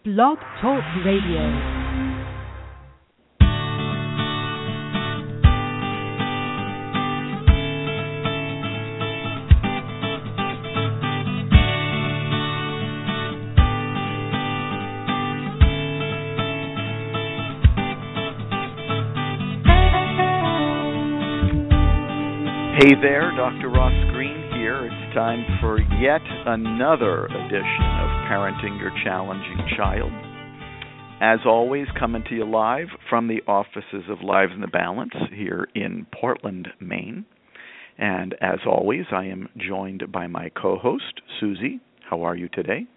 Blog Talk Radio. Hey there, Dr. Ross Green here. It's time for yet another edition of Parenting Your Challenging Child. As always, coming to you live from the offices of Lives in the Balance here in Portland, Maine. And as always, I am joined by my co-host, Susie. How are you today?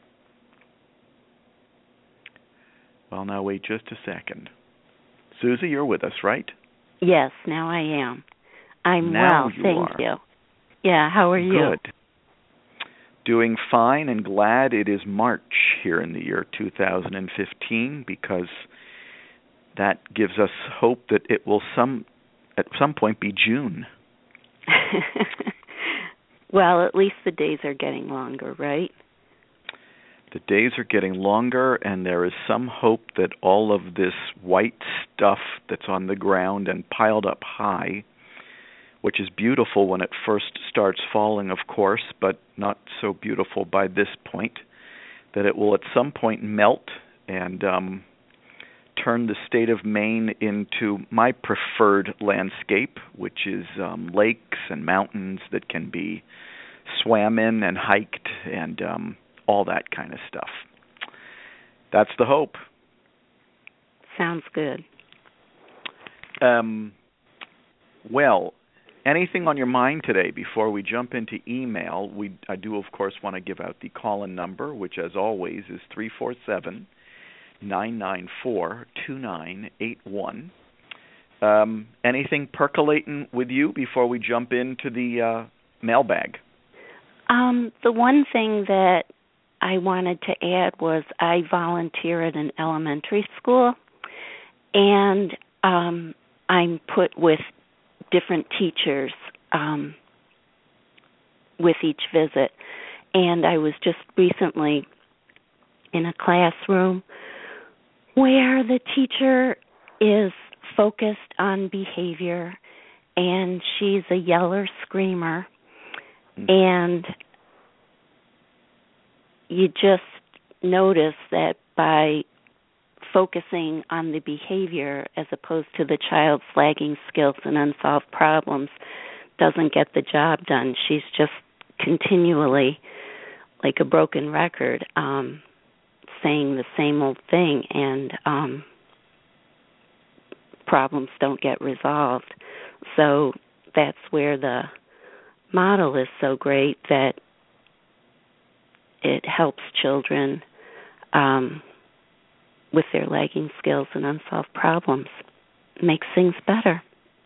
Well, now wait just a second. Susie, you're with us, right? Yes, now I am. I'm now well, thank you. Yeah, how are you? Good. Doing fine and glad it is March here in the year 2015 because that gives us hope that it will at some point be June. Well, at least the days are getting longer, right? The days are getting longer, and there is some hope that all of this white stuff that's on the ground and piled up high, which is beautiful when it first starts falling, of course, but not so beautiful by this point, that it will at some point melt and turn the state of Maine into my preferred landscape, which is lakes and mountains that can be swam in and hiked and all that kind of stuff. That's the hope. Sounds good. Well, anything on your mind today before we jump into email? I do, of course, want to give out the call-in number, which, as always, is 347-994-2981. Anything percolating with you before we jump into the mailbag? The one thing that I wanted to add was I volunteer at an elementary school, and I'm put with different teachers with each visit. And I was just recently in a classroom where the teacher is focused on behavior, and she's a yeller screamer. And you just notice that by focusing on the behavior as opposed to the child's lagging skills and unsolved problems doesn't get the job done. She's just continually, like a broken record, saying the same old thing, and problems don't get resolved. So that's where the model is so great, that it helps children with their lagging skills and unsolved problems. Makes things better.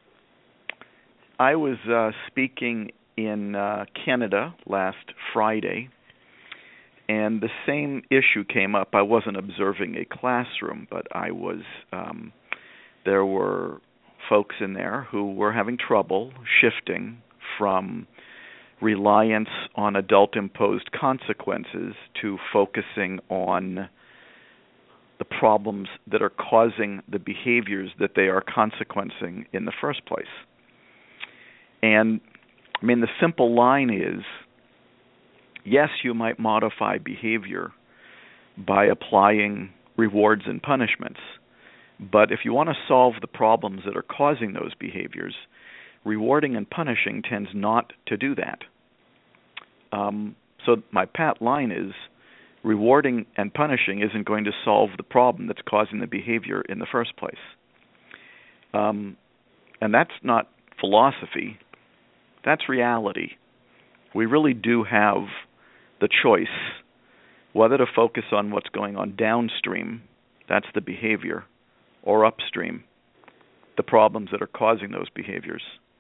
I was speaking in Canada last Friday, and the same issue came up. I wasn't observing a classroom, but I was. There were folks in there who were having trouble shifting from reliance on adult-imposed consequences to focusing on the problems that are causing the behaviors that they are consequencing in the first place. And, I mean, the simple line is, yes, you might modify behavior by applying rewards and punishments, but if you want to solve the problems that are causing those behaviors, rewarding and punishing tends not to do that. So my pat line is, rewarding and punishing isn't going to solve the problem that's causing the behavior in the first place. And that's not philosophy. That's reality. We really do have the choice whether to focus on what's going on downstream, that's the behavior, or upstream, the problems that are causing those behaviors.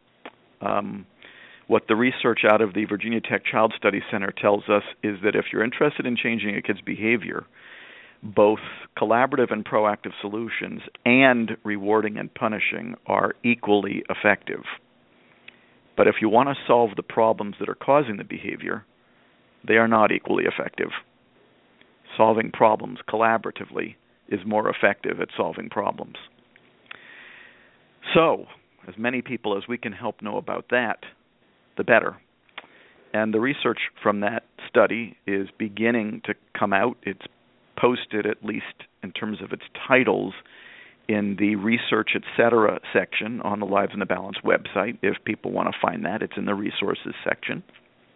What the research out of the Virginia Tech Child Study Center tells us is that if you're interested in changing a kid's behavior, both collaborative and proactive solutions and rewarding and punishing are equally effective. But if you want to solve the problems that are causing the behavior, they are not equally effective. Solving problems collaboratively is more effective at solving problems. So, as many people as we can help know about that, the better. And the research from that study is beginning to come out. It's posted, at least in terms of its titles, in the Research Etc. section on the Lives in the Balance website. If people want to find that, it's in the Resources section.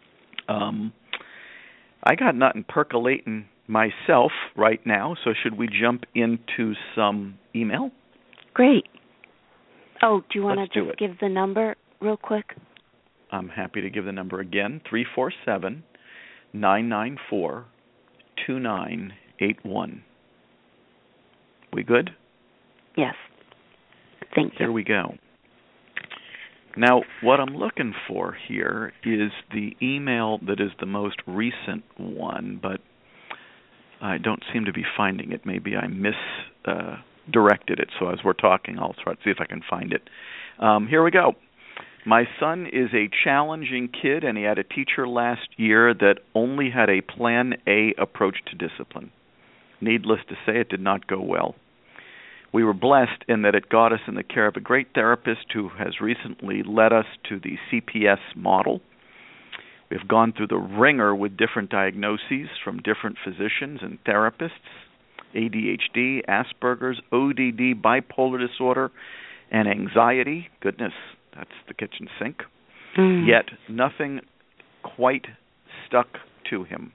I got nothing percolating myself right now, so should we jump into some email? Great. Oh, do you want Let's to just give the number real quick? I'm happy to give the number again, 347-994-2981. We good? Yes. Thank you. Here we go. Now, what I'm looking for here is the email that is the most recent one, but I don't seem to be finding it. Maybe I misdirected it, so as we're talking, I'll try to see if I can find it. Here we go. My son is a challenging kid, and he had a teacher last year that only had a Plan A approach to discipline. Needless to say, it did not go well. We were blessed in that it got us in the care of a great therapist who has recently led us to the CPS model. We've gone through the ringer with different diagnoses from different physicians and therapists: ADHD, Asperger's, ODD, bipolar disorder, and anxiety. Goodness, that's the kitchen sink. Yet nothing quite stuck to him.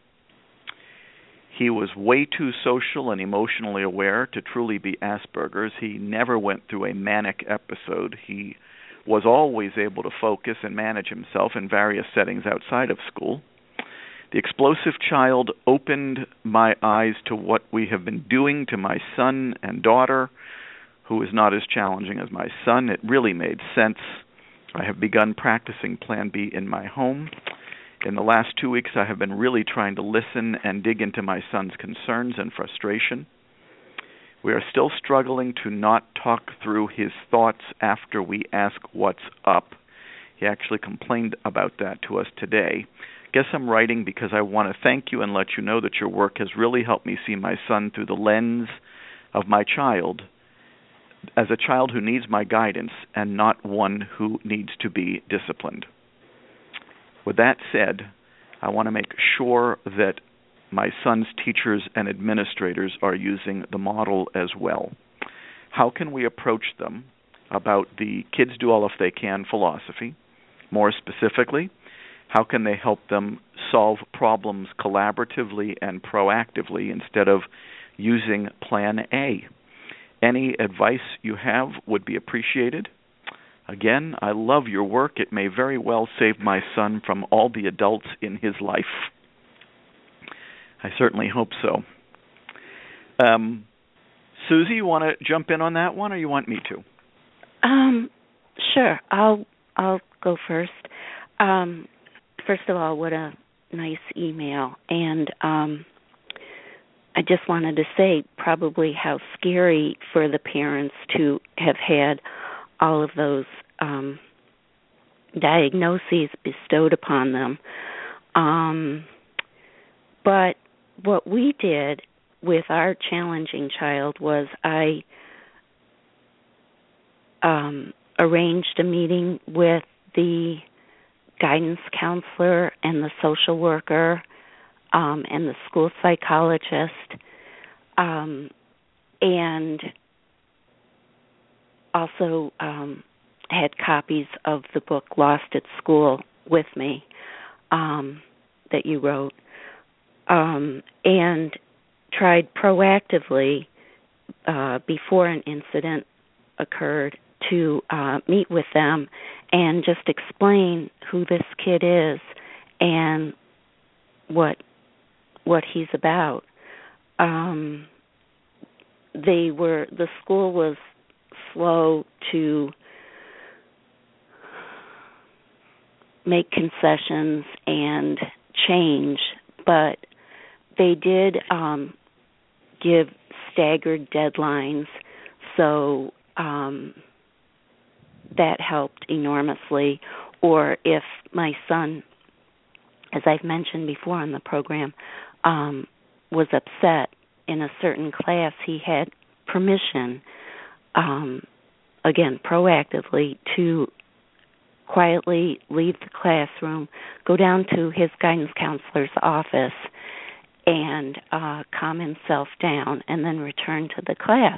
He was way too social and emotionally aware to truly be Asperger's. He never went through a manic episode. He was always able to focus and manage himself in various settings outside of school. The explosive child opened my eyes to what we have been doing to my son and daughter, who is not as challenging as my son. It really made sense. I have begun practicing Plan B in my home. In the last 2 weeks, I have been really trying to listen and dig into my son's concerns and frustration. We are still struggling to not talk through his thoughts after we ask what's up. He actually complained about that to us today. Guess I'm writing because I want to thank you and let you know that your work has really helped me see my son through the lens of my child, as a child who needs my guidance and not one who needs to be disciplined. With that said, I want to make sure that my son's teachers and administrators are using the model as well. How can we approach them about the kids do all if they can philosophy? More specifically, how can they help them solve problems collaboratively and proactively instead of using Plan A? Any advice you have would be appreciated. Again, I love your work. It may very well save my son from all the adults in his life. I certainly hope so. Susie, you want to jump in on that one, or you want me to? Sure. I'll go first. First of all, what a nice email. And I just wanted to say probably how scary for the parents to have had all of those diagnoses bestowed upon them. But what we did with our challenging child was I arranged a meeting with the guidance counselor and the social worker and the school psychologist, and also had copies of the book Lost at School with me that you wrote, and tried proactively before an incident occurred to meet with them and just explain who this kid is and what he's about. The school was slow to make concessions and change, but they did give staggered deadlines, so that helped enormously. Or if my son, as I've mentioned before on the program, was upset in a certain class, he had permission, again, proactively, to quietly leave the classroom, go down to his guidance counselor's office, and calm himself down, and then return to the class.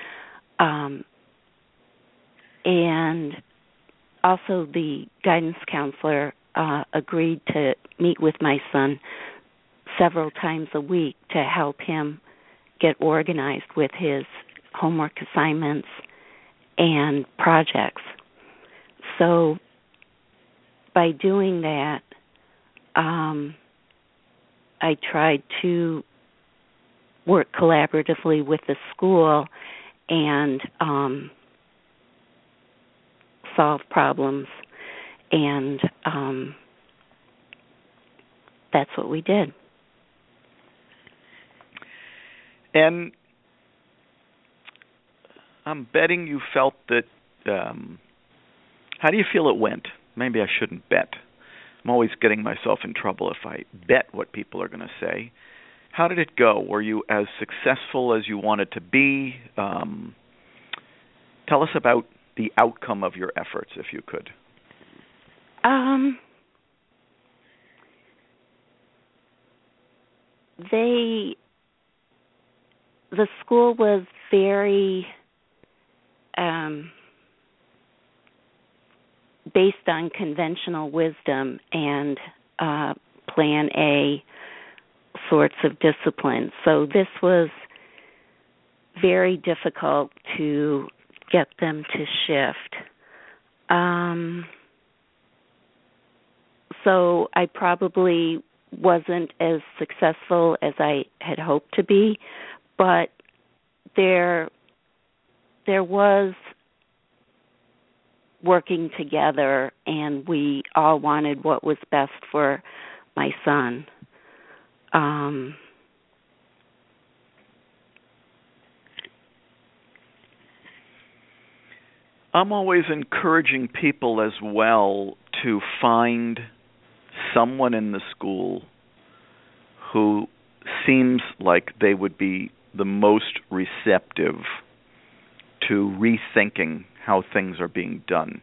And also the guidance counselor agreed to meet with my son several times a week to help him get organized with his homework assignments and projects. So by doing that, I tried to work collaboratively with the school and solve problems, and that's what we did. And I'm betting you felt that, how do you feel it went? Maybe I shouldn't bet. I'm always getting myself in trouble if I bet what people are going to say. How did it go? Were you as successful as you wanted to be? Tell us about the outcome of your efforts, if you could. The school was very based on conventional wisdom and Plan A sorts of discipline. So this was very difficult to get them to shift. So I probably wasn't as successful as I had hoped to be, but there was working together, and we all wanted what was best for my son. I'm always encouraging people as well to find someone in the school who seems like they would be the most receptive to rethinking how things are being done.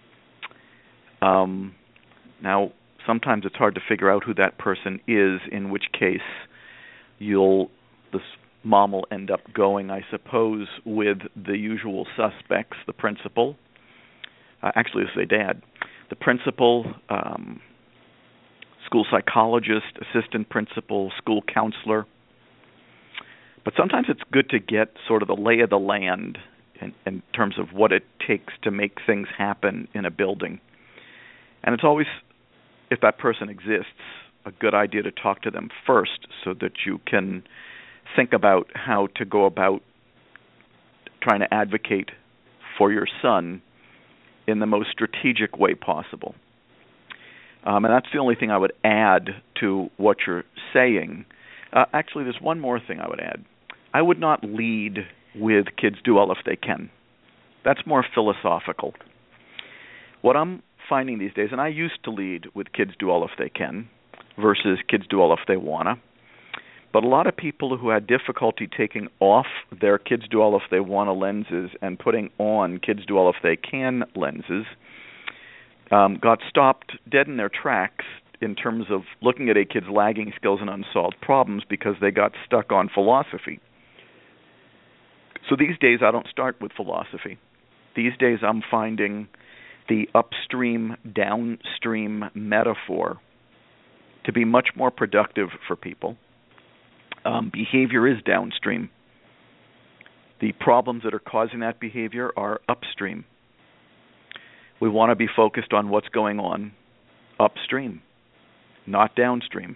Now, sometimes it's hard to figure out who that person is, in which case this mom will end up going, I suppose, with the usual suspects, the principal. Actually, it's the dad. The principal, school psychologist, assistant principal, school counselor. But sometimes it's good to get sort of the lay of the land in terms of what it takes to make things happen in a building. And it's always, if that person exists, a good idea to talk to them first so that you can think about how to go about trying to advocate for your son in the most strategic way possible. And that's the only thing I would add to what you're saying. Actually, there's one more thing I would add. I would not lead with kids do all if they can. That's more philosophical. What I'm finding these days, and I used to lead with kids do all if they can versus kids do all if they wanna, but a lot of people who had difficulty taking off their kids do all if they wanna lenses and putting on kids do all if they can lenses got stopped dead in their tracks in terms of looking at a kid's lagging skills and unsolved problems because they got stuck on philosophy. So these days I don't start with philosophy. These days I'm finding the upstream, downstream metaphor to be much more productive for people. Behavior is downstream. The problems that are causing that behavior are upstream. We want to be focused on what's going on upstream, not downstream.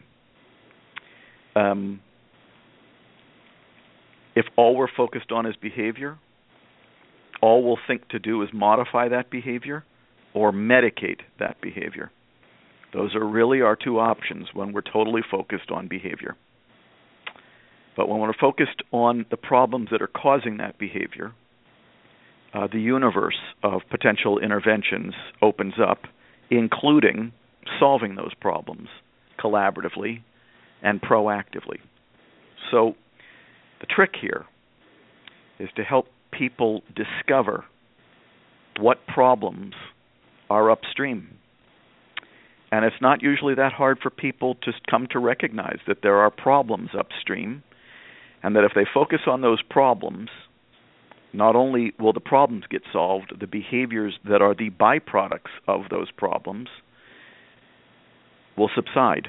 If all we're focused on is behavior, all we'll think to do is modify that behavior or medicate that behavior. Those are really our two options when we're totally focused on behavior. But when we're focused on the problems that are causing that behavior, the universe of potential interventions opens up, including solving those problems collaboratively and proactively. So the trick here is to help people discover what problems are upstream. And it's not usually that hard for people to come to recognize that there are problems upstream, and that if they focus on those problems, not only will the problems get solved, the behaviors that are the byproducts of those problems will subside.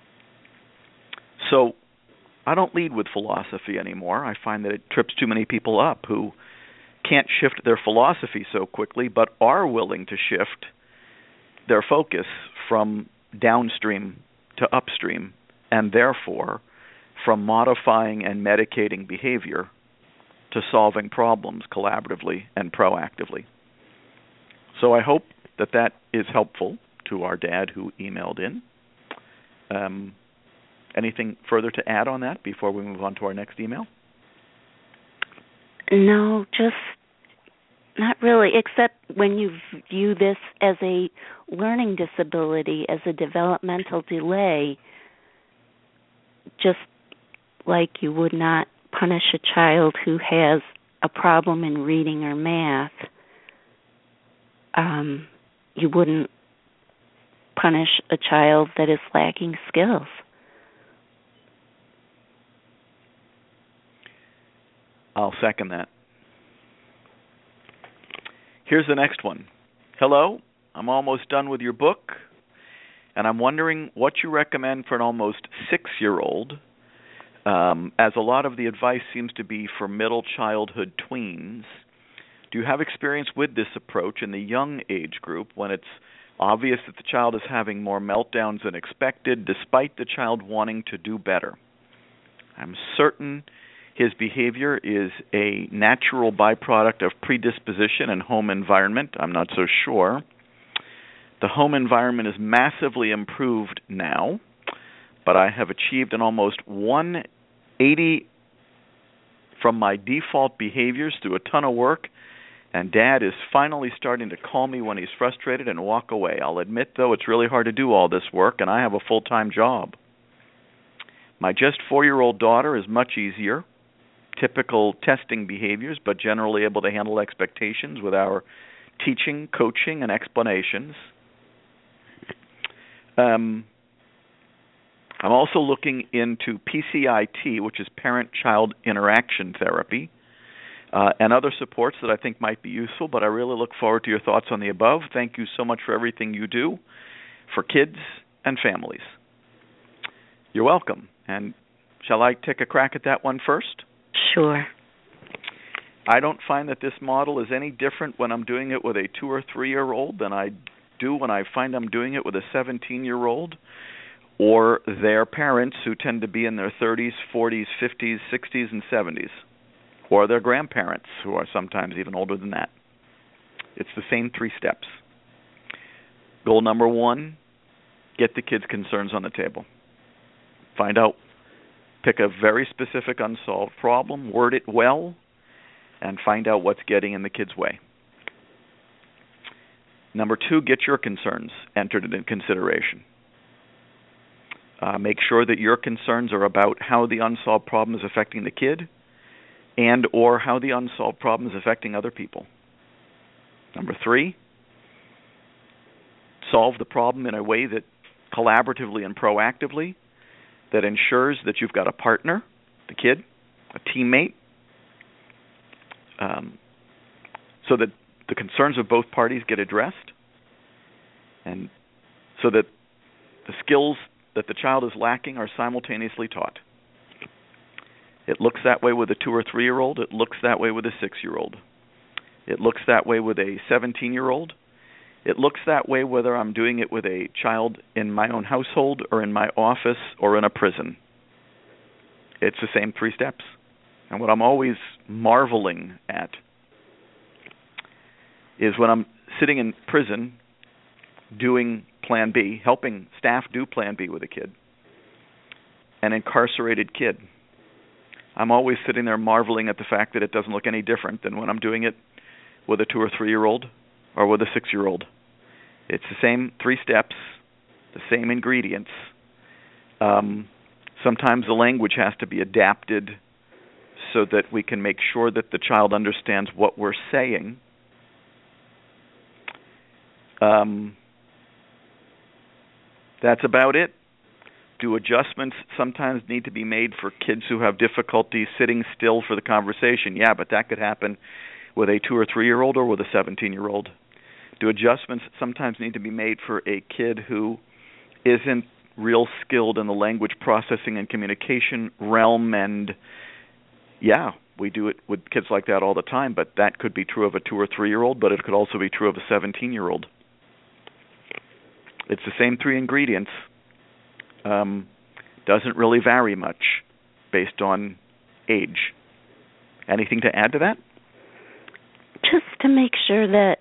So I don't lead with philosophy anymore. I find that it trips too many people up who can't shift their philosophy so quickly, but are willing to shift their focus from downstream to upstream, and therefore from modifying and medicating behavior to solving problems collaboratively and proactively. So I hope that that is helpful to our dad who emailed in. Anything further to add on that before we move on to our next email? No, just not really, except when you view this as a learning disability, as a developmental delay, just like you would not punish a child who has a problem in reading or math, you wouldn't punish a child that is lacking skills. I'll second that. Here's the next one. Hello, I'm almost done with your book, and I'm wondering what you recommend for an almost 6-year-old, as a lot of the advice seems to be for middle childhood tweens. Do you have experience with this approach in the young age group when it's obvious that the child is having more meltdowns than expected, despite the child wanting to do better? I'm certain his behavior is a natural byproduct of predisposition and home environment. I'm not so sure. The home environment is massively improved now, but I have achieved an almost 180 from my default behaviors through a ton of work, and Dad is finally starting to call me when he's frustrated and walk away. I'll admit, though, it's really hard to do all this work, and I have a full-time job. My just 4-year-old daughter is much easier. Typical testing behaviors, but generally able to handle expectations with our teaching, coaching, and explanations. I'm also looking into PCIT, which is parent-child interaction therapy, and other supports that I think might be useful, but I really look forward to your thoughts on the above. Thank you so much for everything you do for kids and families. You're welcome. And shall I take a crack at that one first? Sure. I don't find that this model is any different when I'm doing it with a 2 or 3-year-old than I do when I find I'm doing it with a 17-year-old or their parents who tend to be in their 30s, 40s, 50s, 60s, and 70s, or their grandparents who are sometimes even older than that. It's the same 3 steps. Goal number 1, get the kids' concerns on the table. Find out. Pick a very specific unsolved problem, word it well, and find out what's getting in the kid's way. Number 2, get your concerns entered into consideration. Make sure that your concerns are about how the unsolved problem is affecting the kid and or how the unsolved problem is affecting other people. Number 3, solve the problem in a way that collaboratively and proactively that ensures that you've got a partner, the kid, a teammate, so that the concerns of both parties get addressed, and so that the skills that the child is lacking are simultaneously taught. It looks that way with a 2 or 3-year-old. It looks that way with a 6-year-old. It looks that way with a 17-year-old. It looks that way whether I'm doing it with a child in my own household or in my office or in a prison. It's the same 3 steps. And what I'm always marveling at is when I'm sitting in prison doing Plan B, helping staff do Plan B with a kid, an incarcerated kid. I'm always sitting there marveling at the fact that it doesn't look any different than when I'm doing it with a 2 or 3-year-old or with a 6-year-old. It's the same 3 steps, the same ingredients. Sometimes the language has to be adapted so that we can make sure that the child understands what we're saying. That's about it. Do adjustments sometimes need to be made for kids who have difficulty sitting still for the conversation? Yeah, but that could happen with a 2 or 3-year-old or with a 17-year-old. Do adjustments sometimes need to be made for a kid who isn't real skilled in the language processing and communication realm? And yeah, we do it with kids like that all the time, but that could be true of a 2 or 3-year-old, but it could also be true of a 17-year-old. It's the same 3 ingredients. Doesn't really vary much based on age. Anything to add to that? Just to make sure that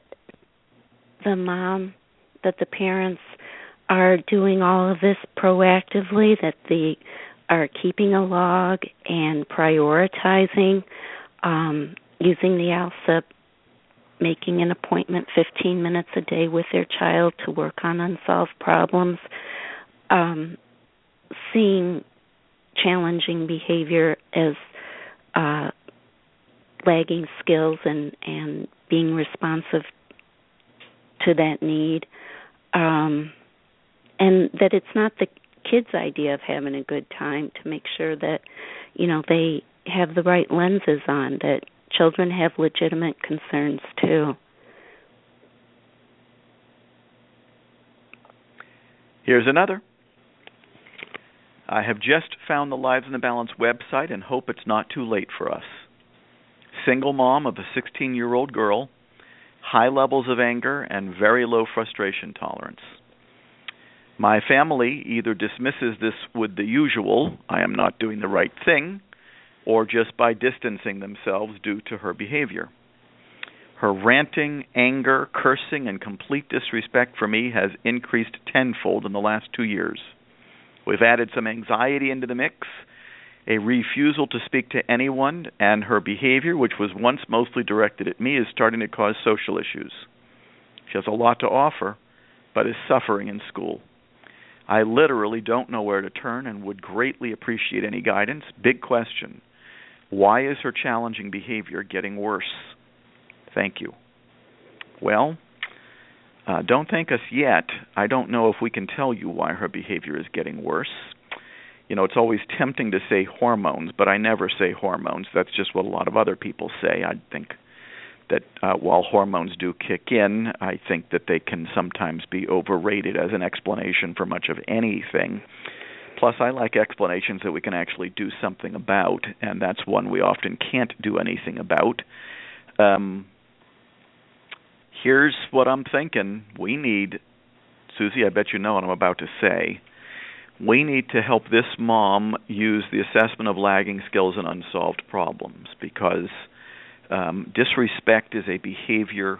the parents are doing all of this proactively, that they are keeping a log and prioritizing, using the ALSUP, making an appointment 15 minutes a day with their child to work on unsolved problems, seeing challenging behavior as lagging skills and being responsive to that need, and that it's not the kids' idea of having a good time, to make sure that, they have the right lenses on, that children have legitimate concerns too. Here's another. I have just found the Lives in the Balance website and hope it's not too late for us. Single mom of a 16-year-old girl, high levels of anger and very low frustration tolerance. My family either dismisses this with the usual, I am not doing the right thing, or just by distancing themselves due to her behavior. Her ranting, anger, cursing, and complete disrespect for me has increased tenfold in the last 2 years. We've added some anxiety into the mix, a refusal to speak to anyone, and her behavior, which was once mostly directed at me, is starting to cause social issues. She has a lot to offer, but is suffering in school. I literally don't know where to turn and would greatly appreciate any guidance. Big question. Why is her challenging behavior getting worse? Thank you. Well, don't thank us yet. I don't know if we can tell you why her behavior is getting worse. It's always tempting to say hormones, but I never say hormones. That's just what a lot of other people say. I think that while hormones do kick in, I think that they can sometimes be overrated as an explanation for much of anything. Plus, I like explanations that we can actually do something about, and that's one we often can't do anything about. Here's what I'm thinking. We need, Susie, I bet you know what I'm about to say. We need to help this mom use the assessment of lagging skills and unsolved problems, because disrespect is a behavior.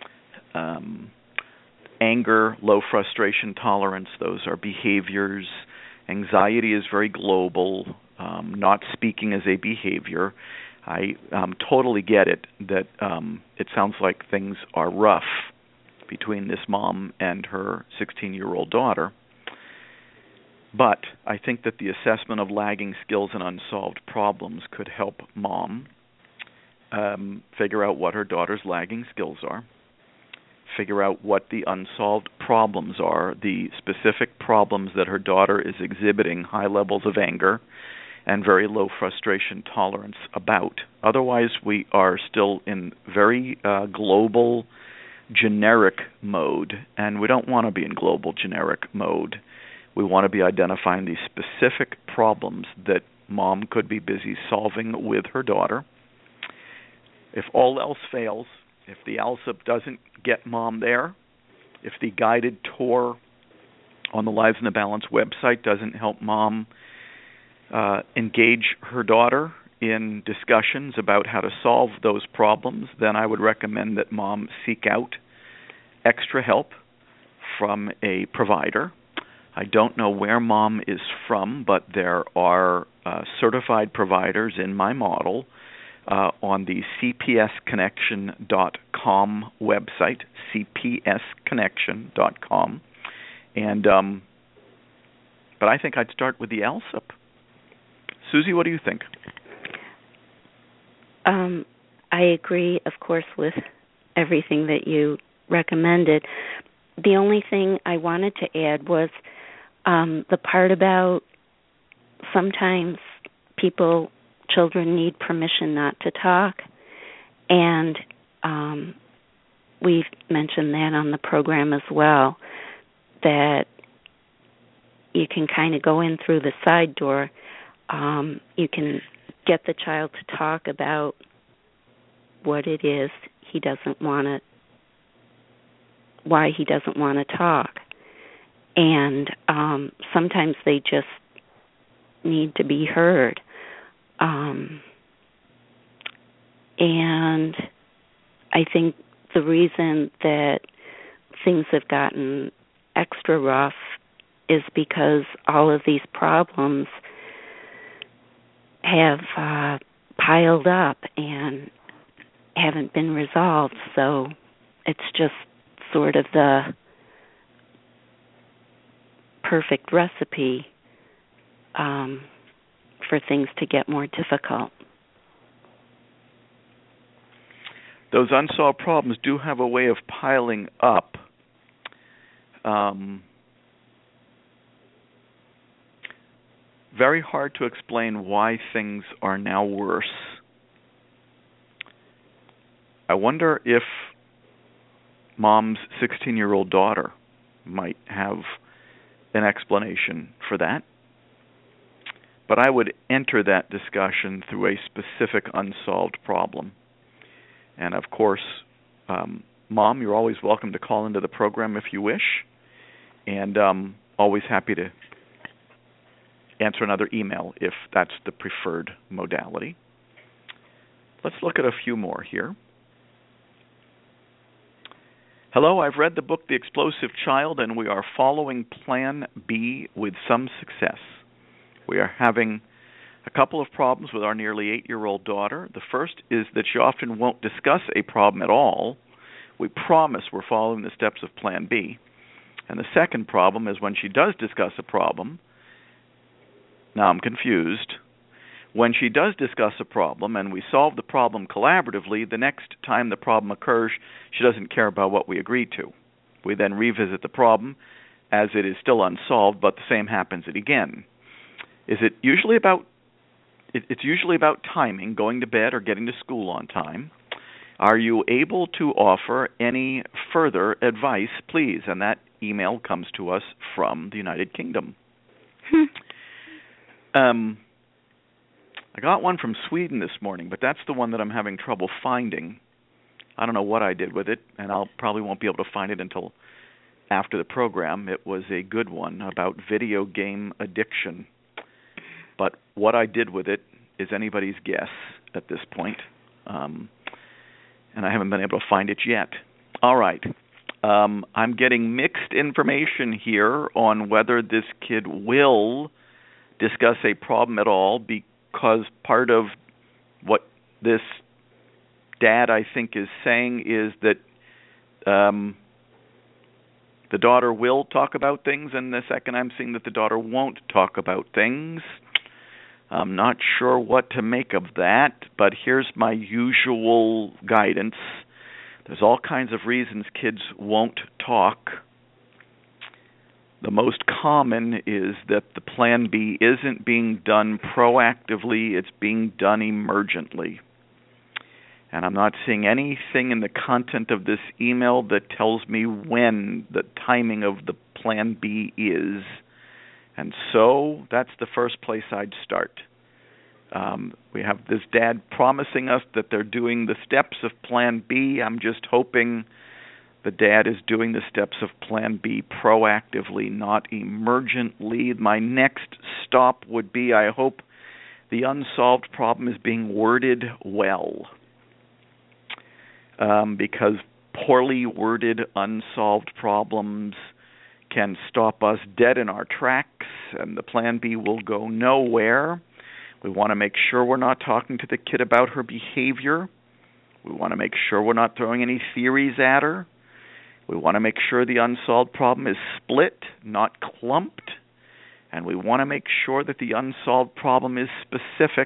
Anger, low frustration tolerance, those are behaviors. Anxiety is very global. Not speaking is a behavior. I totally get it that it sounds like things are rough between this mom and her 16-year-old daughter. But I think that the assessment of lagging skills and unsolved problems could help mom figure out what her daughter's lagging skills are, figure out what the unsolved problems are, the specific problems that her daughter is exhibiting high levels of anger and very low frustration tolerance about. Otherwise, we are still in very global, generic mode, and we don't want to be in global, generic mode. We want to be identifying the specific problems that mom could be busy solving with her daughter. If all else fails, if the ALSUP doesn't get mom there, if the guided tour on the Lives in the Balance website doesn't help mom engage her daughter in discussions about how to solve those problems, then I would recommend that mom seek out extra help from a provider. I don't know where mom is from, but there are certified providers in my model on the cpsconnection.com website, cpsconnection.com. And but I think I'd start with the ALSUP. Susie, what do you think? I agree, of course, with everything that you recommended. The only thing I wanted to add was the part about sometimes children need permission not to talk, and we've mentioned that on the program as well, that you can kind of go in through the side door. You can get the child to talk about what it is why he doesn't want to talk. And sometimes they just need to be heard. And I think the reason that things have gotten extra rough is because all of these problems have piled up and haven't been resolved. So it's just sort of the perfect recipe for things to get more difficult. Those unsolved problems do have a way of piling up. Very hard to explain why things are now worse. I wonder if Mom's 16-year-old daughter might have an explanation for that. But I would enter that discussion through a specific unsolved problem. And of course, Mom, you're always welcome to call into the program if you wish. And always happy to answer another email if that's the preferred modality. Let's look at a few more here. Hello, I've read the book The Explosive Child, and we are following Plan B with some success. We are having a couple of problems with our nearly 8-year-old daughter. The first is that she often won't discuss a problem at all. We promise we're following the steps of Plan B. And the second problem is when she does discuss a problem, now I'm confused. When she does discuss a problem and we solve the problem collaboratively, the next time the problem occurs, she doesn't care about what we agreed to. We then revisit the problem as it is still unsolved, but the same happens again. Is it usually about It's usually about timing, going to bed or getting to school on time. Are you able to offer any further advice, please? And that email comes to us from the United Kingdom. I got one from Sweden this morning, but that's the one that I'm having trouble finding. I don't know what I did with it, and I'll probably won't be able to find it until after the program. It was a good one about video game addiction. But what I did with it is anybody's guess at this point, and I haven't been able to find it yet. All right. I'm getting mixed information here on whether this kid will discuss a problem at all, because part of what this dad, I think, is saying is that the daughter will talk about things, and the second I'm seeing that the daughter won't talk about things. I'm not sure what to make of that, but here's my usual guidance. There's all kinds of reasons kids won't talk. The most common is that the Plan B isn't being done proactively, it's being done emergently. And I'm not seeing anything in the content of this email that tells me when the timing of the Plan B is. And so that's the first place I'd start. We have this dad promising us that they're doing the steps of Plan B. I'm just hoping the dad is doing the steps of Plan B proactively, not emergently. My next stop would be, I hope the unsolved problem is being worded well. Because poorly worded unsolved problems can stop us dead in our tracks, and the Plan B will go nowhere. We want to make sure we're not talking to the kid about her behavior. We want to make sure we're not throwing any theories at her. We want to make sure the unsolved problem is split, not clumped. and we want to make sure that the unsolved problem is specific,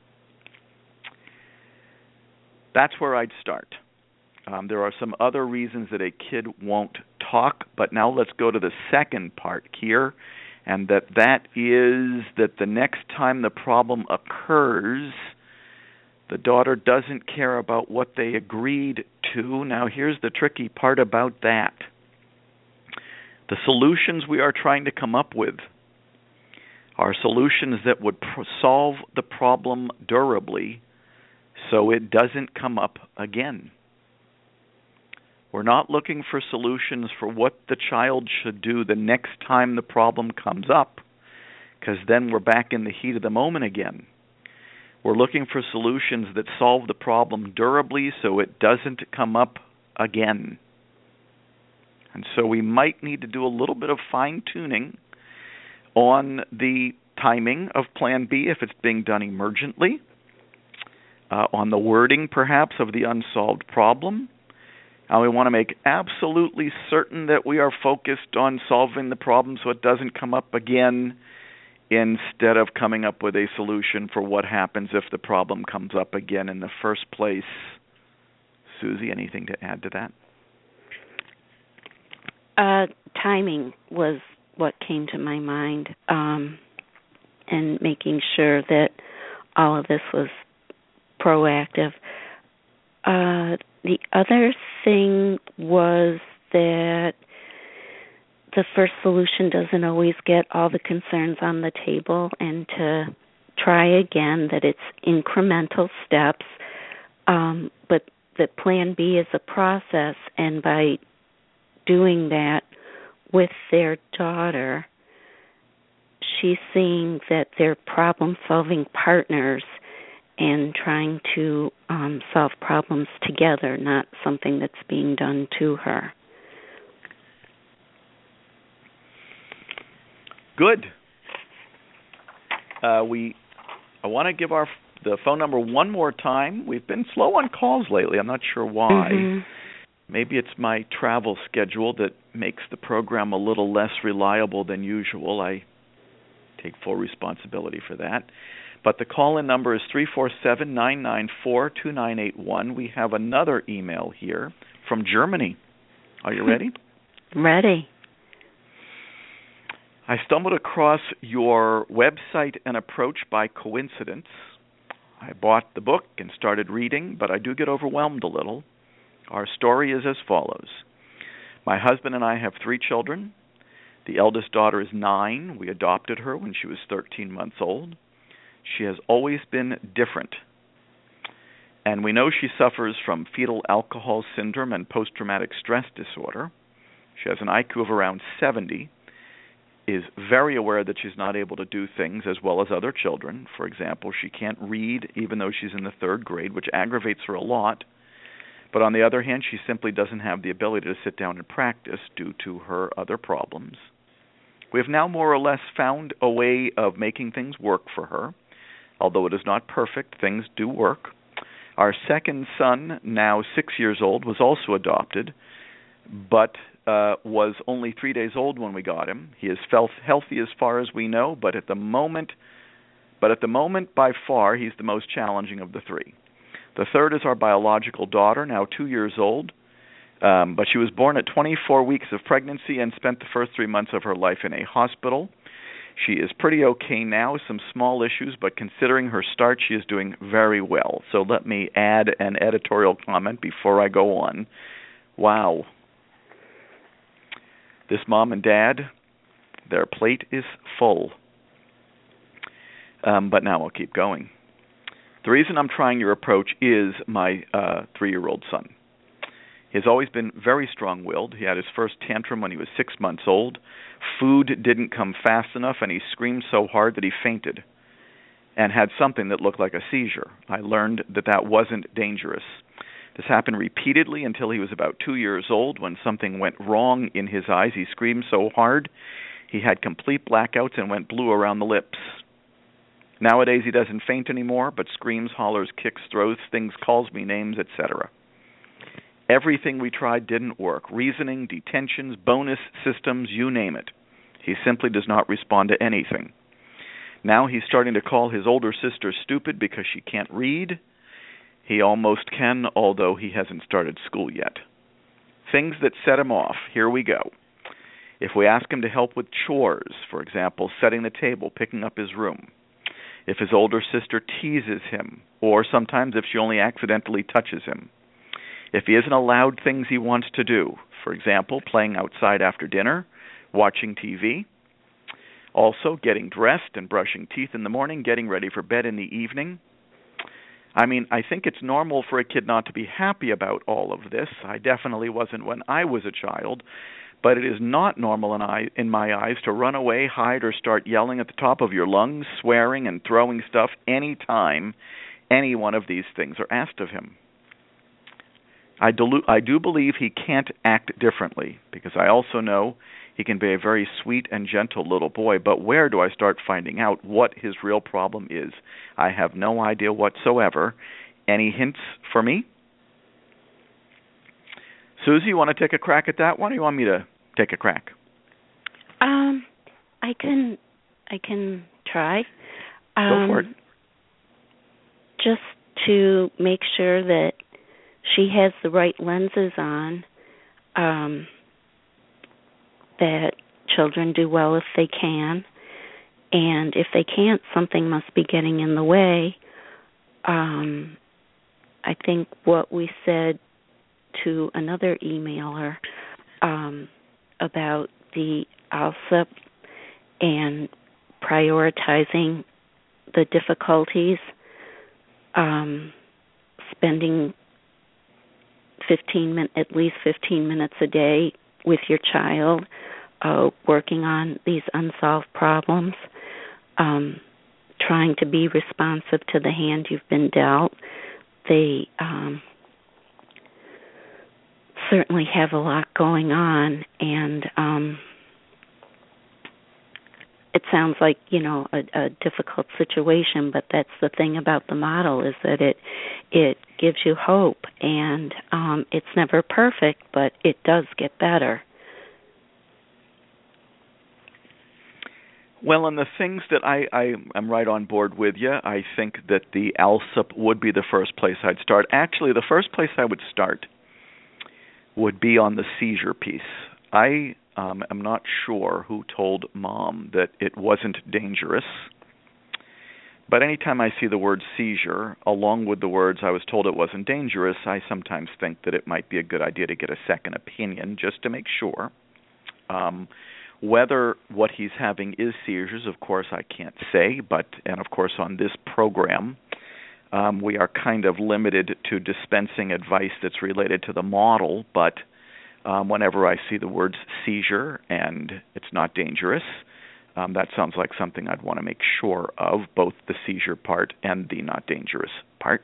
that's where I'd start. There are some other reasons that a kid won't talk, but now let's go to the second part here, and that is that the next time the problem occurs, the daughter doesn't care about what they agreed to. Now, here's the tricky part about that. The solutions we are trying to come up with are solutions that would solve the problem durably so it doesn't come up again. We're not looking for solutions for what the child should do the next time the problem comes up, because then we're back in the heat of the moment again. We're looking for solutions that solve the problem durably so it doesn't come up again. And so we might need to do a little bit of fine-tuning on the timing of Plan B if it's being done emergently, on the wording perhaps of the unsolved problem. We want to make absolutely certain that we are focused on solving the problem so it doesn't come up again, instead of coming up with a solution for what happens if the problem comes up again in the first place. Susie, anything to add to that? Timing was what came to my mind, and making sure that all of this was proactive. The other thing was that the first solution doesn't always get all the concerns on the table, and to try again, that it's incremental steps, but that Plan B is a process, and by doing that with their daughter, she's seeing that they're problem-solving partners and trying to solve problems together, not something that's being done to her. Good. I want to give the phone number one more time. We've been slow on calls lately. I'm not sure why. Mm-hmm. Maybe it's my travel schedule that makes the program a little less reliable than usual. I take full responsibility for that. But the call-in number is 347-994-2981. We have another email here from Germany. Are you ready? Ready. I stumbled across your website and approach by coincidence. I bought the book and started reading, but I do get overwhelmed a little. Our story is as follows. My husband and I have 3 children. The eldest daughter is 9. We adopted her when she was 13 months old. She has always been different. And we know she suffers from fetal alcohol syndrome and post-traumatic stress disorder. She has an IQ of around 70, is very aware that she's not able to do things as well as other children. For example, she can't read even though she's in the 3rd grade, which aggravates her a lot. But on the other hand, she simply doesn't have the ability to sit down and practice due to her other problems. We have now more or less found a way of making things work for her. Although it is not perfect, things do work. Our second son, now 6 years old, was also adopted, but was only 3 days old when we got him. He is healthy as far as we know, but at the moment, by far, he's the most challenging of the 3. The third is our biological daughter, now 2 years old, but she was born at 24 weeks of pregnancy and spent the first 3 months of her life in a hospital. She is pretty okay now, some small issues, but considering her start, she is doing very well. So let me add an editorial comment before I go on. Wow. This mom and dad, their plate is full. But now I'll keep going. The reason I'm trying your approach is my 3-year-old son. He has always been very strong-willed. He had his first tantrum when he was 6 months old. Food didn't come fast enough, and he screamed so hard that he fainted and had something that looked like a seizure. I learned that wasn't dangerous. This happened repeatedly until he was about 2 years old. When something went wrong in his eyes, he screamed so hard he had complete blackouts and went blue around the lips. Nowadays, he doesn't faint anymore, but screams, hollers, kicks, throws things, calls me names, etc. Everything we tried didn't work. Reasoning, detentions, bonus systems, you name it. He simply does not respond to anything. Now he's starting to call his older sister stupid because she can't read. He almost can, although he hasn't started school yet. Things that set him off. Here we go. If we ask him to help with chores, for example, setting the table, picking up his room, if his older sister teases him, or sometimes if she only accidentally touches him, if he isn't allowed things he wants to do, for example, playing outside after dinner, watching TV, also getting dressed and brushing teeth in the morning, getting ready for bed in the evening. I mean, I think it's normal for a kid not to be happy about all of this. I definitely wasn't when I was a child. But it is not normal in my eyes to run away, hide, or start yelling at the top of your lungs, swearing and throwing stuff any time any one of these things are asked of him. I do believe he can't act differently, because I also know he can be a very sweet and gentle little boy, but where do I start finding out what his real problem is? I have no idea whatsoever. Any hints for me? Susie, you want to take a crack at that one, or you want me to take a crack? I can try. Go for it. Just to make sure that she has the right lenses on, that children do well if they can, and if they can't, something must be getting in the way. I think what we said to another emailer about the ALSUP and prioritizing the difficulties, spending at least 15 minutes a day with your child, working on these unsolved problems, trying to be responsive to the hand you've been dealt. They certainly have a lot going on, and it sounds like, a difficult situation, but that's the thing about the model, is that it gives you hope, and it's never perfect, but it does get better. Well, and the things that I am right on board with you, I think that the ALSUP would be the first place I'd start. Actually, the first place I would start would be on the seizure piece. I am not sure who told Mom that it wasn't dangerous, but anytime I see the word seizure, along with the words I was told it wasn't dangerous, I sometimes think that it might be a good idea to get a second opinion just to make sure. Whether what he's having is seizures, of course, I can't say, and of course on this program, we are kind of limited to dispensing advice that's related to the model, but whenever I see the words seizure and it's not dangerous, that sounds like something I'd want to make sure of, both the seizure part and the not dangerous part.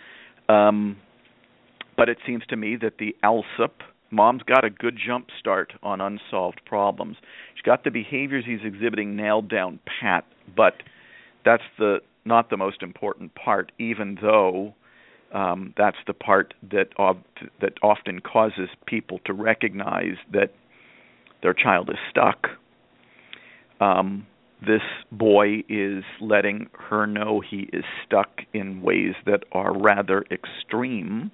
But it seems to me that the ALSUP, Mom's got a good jump start on unsolved problems. She's got the behaviors he's exhibiting nailed down pat, but that's not the most important part, even though that's the part that often causes people to recognize that their child is stuck. This boy is letting her know he is stuck in ways that are rather extreme.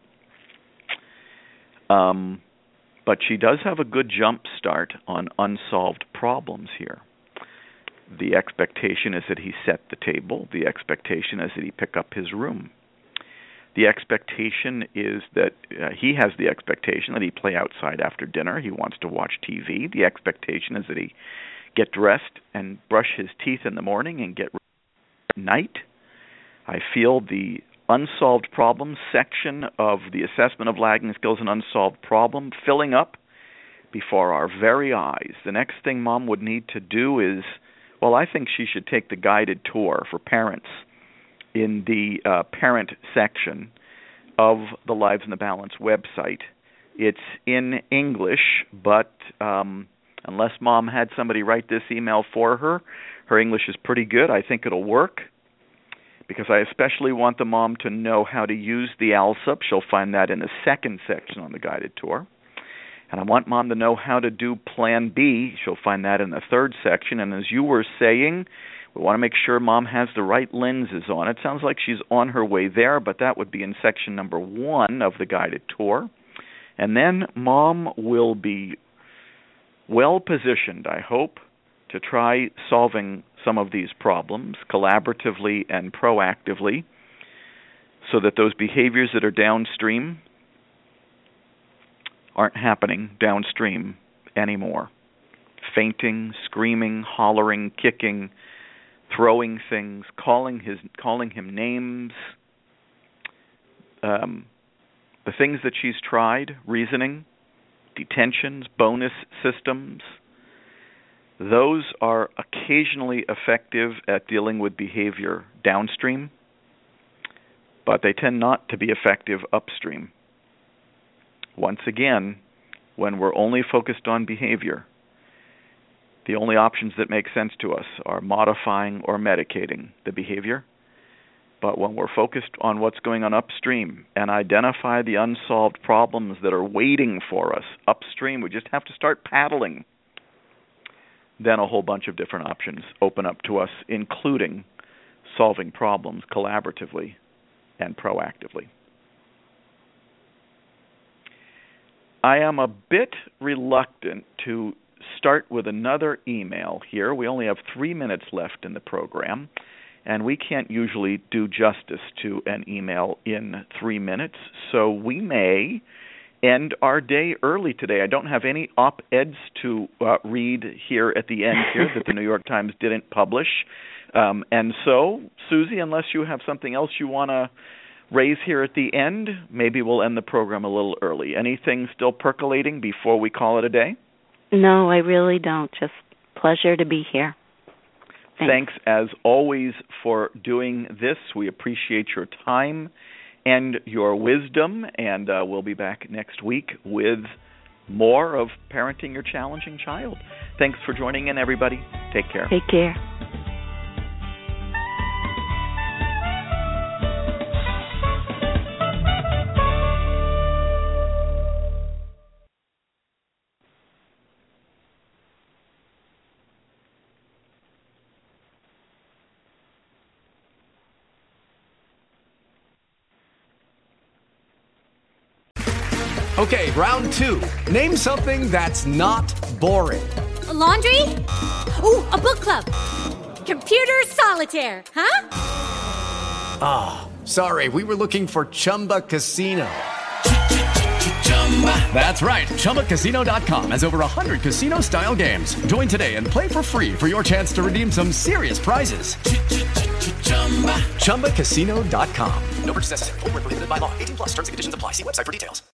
But she does have a good jump start on unsolved problems here. The expectation is that he set the table. The expectation is that he pick up his room. The expectation is that he has the expectation that he play outside after dinner. He wants to watch TV. The expectation is that he get dressed and brush his teeth in the morning and get ready at night. I feel the unsolved problems section of the assessment of lagging skills and unsolved problem filling up before our very eyes. The next thing Mom would need to do is, well, I think she should take the guided tour for parents in the parent section of the Lives in the Balance website. It's in English, but unless Mom had somebody write this email for her, her English is pretty good. I think it'll work, because I especially want the mom to know how to use the ALSUP. She'll find that in the second section on the guided tour. And I want Mom to know how to do Plan B. She'll find that in the third section. And as you were saying, we want to make sure Mom has the right lenses on. It sounds like she's on her way there, but that would be in section number 1 of the guided tour. And then Mom will be well positioned, I hope, to try solving some of these problems collaboratively and proactively so that those behaviors that are downstream aren't happening downstream anymore. Fainting, screaming, hollering, kicking, throwing things, calling him names, the things that she's tried, reasoning, detentions, bonus systems, those are occasionally effective at dealing with behavior downstream, but they tend not to be effective upstream. Once again, when we're only focused on behavior, the only options that make sense to us are modifying or medicating the behavior. But when we're focused on what's going on upstream and identify the unsolved problems that are waiting for us upstream, we just have to start paddling. Then a whole bunch of different options open up to us, including solving problems collaboratively and proactively. I am a bit reluctant to start with another email here. We only have 3 minutes left in the program, and we can't usually do justice to an email in 3 minutes, so we may end our day early today. I don't have any op-eds to read here at the end here that the New York Times didn't publish. And so, Susie, unless you have something else you want to raise here at the end, maybe we'll end the program a little early. Anything still percolating before we call it a day? No, I really don't. Just pleasure to be here. Thanks as always for doing this. We appreciate your time and your wisdom, and we'll be back next week with more of Parenting Your Challenging Child. Thanks for joining in, everybody. Take care. Take care. Okay, round 2. Name something that's not boring. A laundry? Ooh, a book club. Computer solitaire, huh? Ah, oh, sorry, we were looking for Chumba Casino. That's right, ChumbaCasino.com has over 100 casino-style games. Join today and play for free for your chance to redeem some serious prizes. ChumbaCasino.com. No purchase necessary. Void where prohibited by law. 18+ terms and conditions apply. See website for details.